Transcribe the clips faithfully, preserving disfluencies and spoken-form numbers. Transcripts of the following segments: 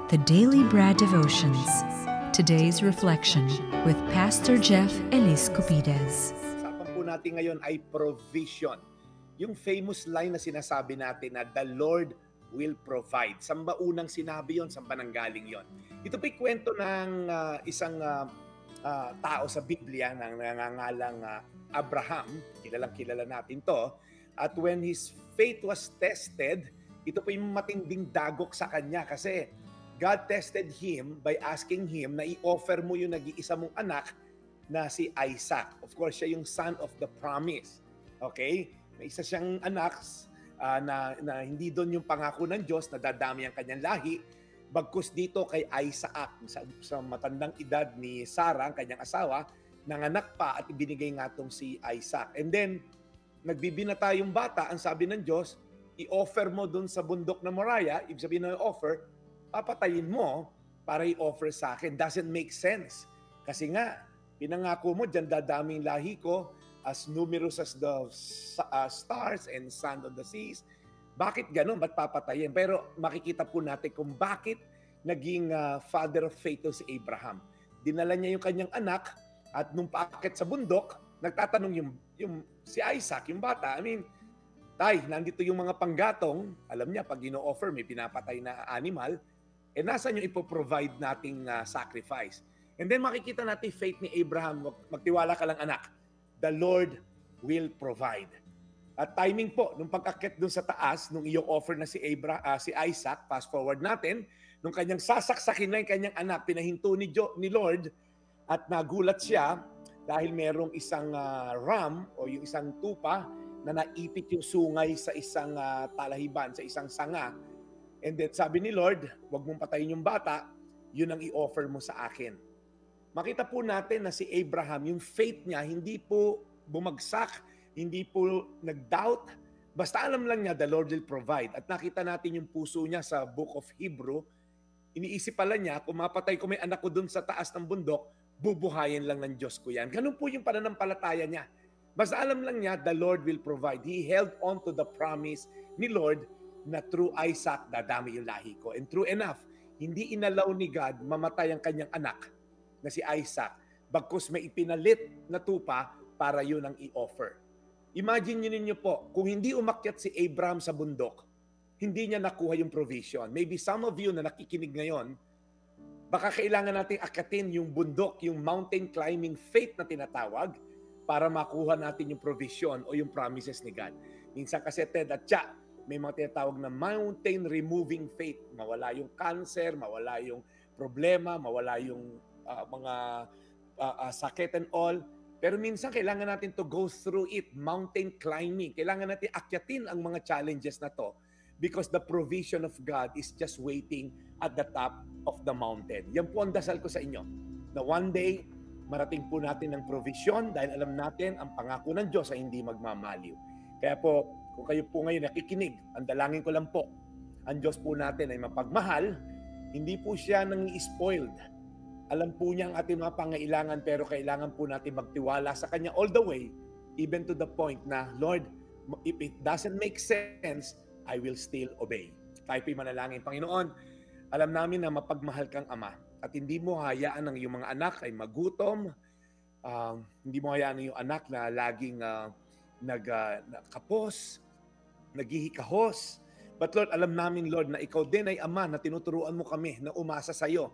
The Daily Bread Devotions. Today's reflection with Pastor Jeff Elis Cupides. Usapan po natin ngayon ay provision. Yung famous line na sinasabi natin na the Lord will provide. Saan ba unang sinabi yon? Saan ba nanggaling yon? Ito po'y kwento ng uh, isang uh, uh, tao sa Biblia na nangangalang uh, Abraham. Kilalang kilala natin to. At when his faith was tested, ito po'y matinding dagok sa kanya kasi God tested him by asking him na i-offer mo yung nag-iisa mong anak na si Isaac. Of course, siya yung son of the promise. Okay? May isa siyang anak uh, na, na hindi doon yung pangako ng Diyos na dadami ang kanyang lahi. Bagkus dito kay Isaac, sa, sa matandang edad ni Sarah, ang kanyang asawa, nanganak pa at ibinigay nga itong si Isaac. And then, nagbibinata yung bata, ang sabi ng Diyos, i-offer mo doon sa bundok na Moriah, ibig sabihin na offer, papatayin mo para i-offer sa akin. Doesn't make sense. Kasi nga, pinangako mo, dyan dadaming lahi ko, as numerous as the uh, stars and sand on the seas. Bakit ganun? Ba't papatayin? Pero makikita po natin kung bakit naging uh, father of faith si Abraham. Dinala niya yung kanyang anak at nung paakit sa bundok, nagtatanong yung, yung si Isaac, yung bata, I mean, tay, nandito yung mga panggatong, alam niya, pag ino-offer, may pinapatay na animal, eh nasa nyo ipoprovide nating uh, sacrifice. And then makikita natin faith ni Abraham, magtiwala ka lang anak, the Lord will provide. At timing po, nung pag-akit dun sa taas, nung iyong offer na si, Abra, uh, si Isaac, fast forward natin, nung kanyang sasaksakin na yung kanyang anak, pinahinto ni, Jo, ni Lord, at nagulat siya dahil merong isang uh, ram o yung isang tupa na naipit yung sungay sa isang uh, talahiban, sa isang sanga. And then sabi ni Lord, huwag mong patayin yung bata, yun ang i-offer mo sa akin. Makita po natin na si Abraham, yung faith niya, hindi po bumagsak, hindi po nag-doubt, basta alam lang niya, the Lord will provide. At nakita natin yung puso niya sa Book of Hebrew, iniisip pala niya, kung mapatay ko may anak ko dun sa taas ng bundok, bubuhayin lang ng Diyos ko yan. Ganun po yung pananampalataya niya. Basta alam lang niya, the Lord will provide. He held on to the promise ni Lord na through Isaac, dadami yung lahi ko. And true enough, hindi inalaw ni God mamatay ang kanyang anak na si Isaac. Bagkus may ipinalit na tupa para yun ang i-offer. Imagine nyo ninyo po, kung hindi umakyat si Abraham sa bundok, hindi niya nakuha yung provision. Maybe some of you na nakikinig ngayon, baka kailangan natin akyatin yung bundok, yung mountain climbing faith na tinatawag, para makuha natin yung provision o yung promises ni God. Minsan kasi Ted at Cha, may mga tinatawag na mountain removing faith. Mawala yung cancer, mawala yung problema, mawala yung uh, mga uh, uh, sakit and all. Pero minsan kailangan natin to go through it, mountain climbing. Kailangan natin akyatin ang mga challenges na to because the provision of God is just waiting at the top of the mountain. Yan po ang dasal ko sa inyo. Na one day, marating po natin ang provision dahil alam natin ang pangako ng Diyos ay hindi magmamaliw. Kaya po, kung kayo po ngayon nakikinig, ang dalangin ko lang po, ang Diyos po natin ay mapagmahal, hindi po siya nang-i-spoiled. Alam po niya ang ating mga pangailangan, pero kailangan po natin magtiwala sa Kanya all the way, even to the point na, Lord, if it doesn't make sense, I will still obey. Tayo po'y manalangin. Panginoon, alam namin na mapagmahal kang Ama at hindi mo hayaan ang iyong mga anak ay magutom, uh, hindi mo hayaan ang iyong anak na laging uh, nag, uh, nakapos, naghihikahos. But Lord, alam namin Lord na ikaw din ay Ama na tinuturuan mo kami na umasa sa iyo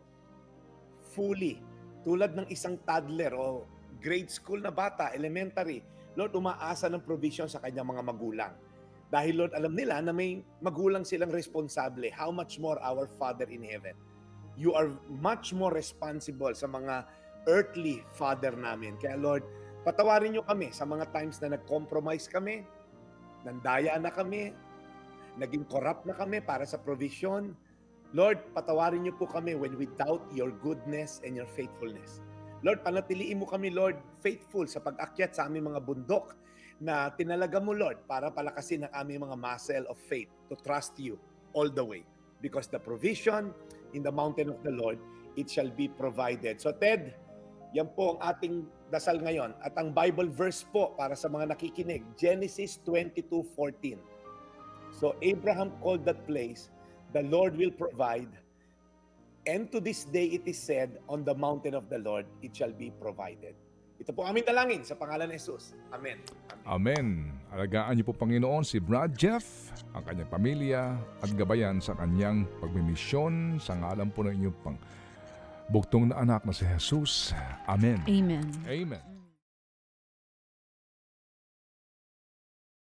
fully. Tulad ng isang toddler o grade school na bata, elementary, Lord, umaasa ng provision sa kanyang mga magulang. Dahil Lord, alam nila na may magulang silang responsable. How much more our Father in heaven? You are much more responsible sa mga earthly father namin. Kaya Lord, patawarin niyo kami sa mga times na nag-compromise kami, nandaya na kami, naging corrupt na kami para sa provision. Lord, patawarin niyo po kami when we doubt your goodness and your faithfulness. Lord, panatiliin mo kami, Lord, faithful sa pag-akyat sa aming mga bundok na tinalaga mo, Lord, para palakasin ang aming mga muscle of faith to trust you all the way. Because the provision in the mountain of the Lord, it shall be provided. So Ted, yan po ang ating dasal ngayon. At ang Bible verse po para sa mga nakikinig, Genesis twenty-two fourteen. So Abraham called that place, the Lord will provide, And to this day it is said, on the mountain of the Lord, it shall be provided. Ito po aming dalangin sa pangalan ni Jesus. Amen. Amen. Amen. Alagaan niyo po, Panginoon, si Brad Jeff, ang kanyang pamilya, at gabayan sa kanyang pagmimisyon sa ngalan po ng inyong pang bugtong na anak na si Jesus. Amen. Amen. Amen.